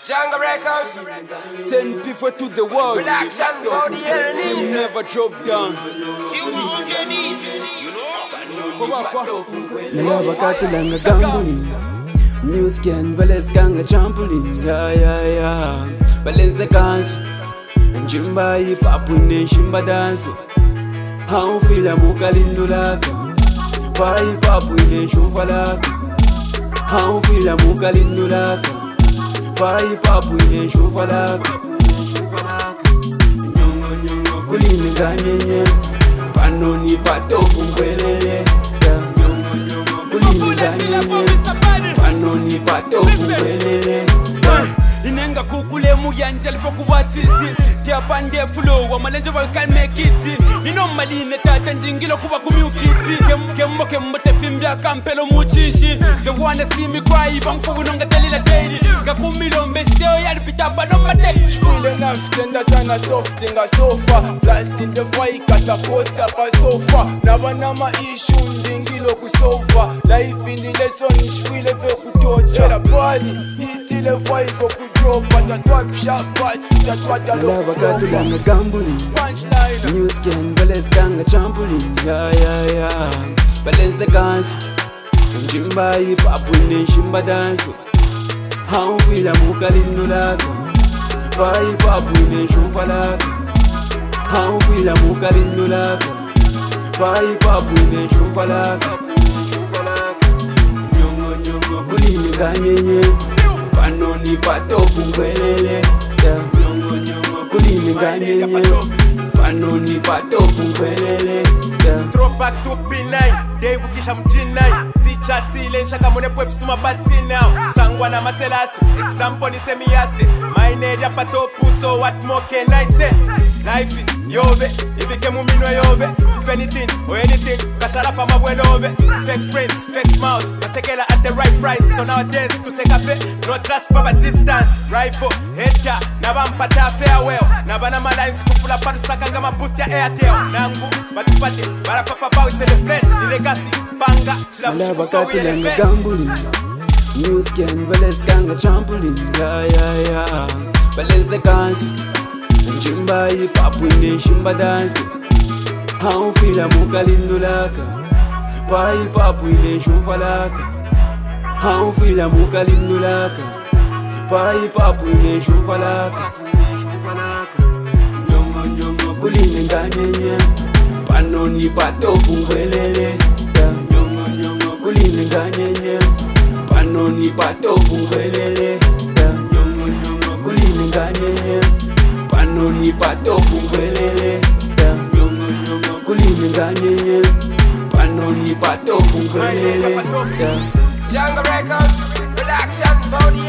Jungle Records. 10 people to the world. Production for the enemies. Team never drop down. You move your knees. You know. Never got to langa gambling. Music and balance ganga trampoline. Yeah. Balance the guns. And Jimba hip hop in Shimba dance. How feel a mukalindulaka. Pa hip hop in Shufalaka. How feel a mukalindulaka. Pa hip hop in Shufalaka. Kulini ganyenye. Panoni pato kumbelele. Kulini ganyenye. Panoni pato kumbelele. Inenga kukule muyanzi alifokuwatizi Tia pande flow wa malenjo wa can make it Nino maline tata njingilo kuwa kumyukiti Kemmo te fimbia kampelo muchishi The one that see me cry Bang for unonga telila daily Kakumilo mbesteo yalipita bado matei Feeling I'm senda sana soft inga sofa Plants in the fire katapota ka sofa Nabanama issue ndingilo kusova Life in the lesson ishwile ve kutocha La body hitile fire go kudropa Tatwap sharp party tatwata lo Lava gatu langa gambuli Punchline Music and balance ganga trampoline Yeah Balance the guns Njimba hip hop in Shimba dance How feel a mukalindulaka Pa hip hop in Shufalaka How feel a mukalindulaka Pa hip hop in Shufalaka Nyongo kulini ganyenye Panoni pato kumbelele Kulini ganyenye Panoni pato kumbelele Throwback to P9 Dave ukisha mjinai Tichatile nshaka mune pwefi suma batsi now Sangwa na maselasi Example ni semiyasi My name patopu so what more can I say Life yobe Ibike mumino yobe If anything or anything Kasharapa mabwelobe Fake friends, fake smiles Masekela at the right price So nowadays to say cafe No trust papa distance Rifle, header Nabampata farewell Nabana malines kufula padu sakanga mabuti ya Airtel Nangu, batupate Barapapa bawi celebrate The legacy, banga Chila Lava mshuku so gatu we langa elevate gambuli Music and balance ganga trampoline Yeah Balance the guns Njimba hip hop in Shimba dance How feel a mukalindulaka Pa hip hop in Shufalaka How feel a mukalindulaka Pa hip hop in Shufalaka Nyongo kulini ganyenye Panoni pato kumbelele Nyongo kulini ganyenye Panoni pato kumbelele Nyongo kulini ganyenye Panoni pato kumbelele Kulini ganyenye Panoni pato kumbelele Jungle Records. Production for the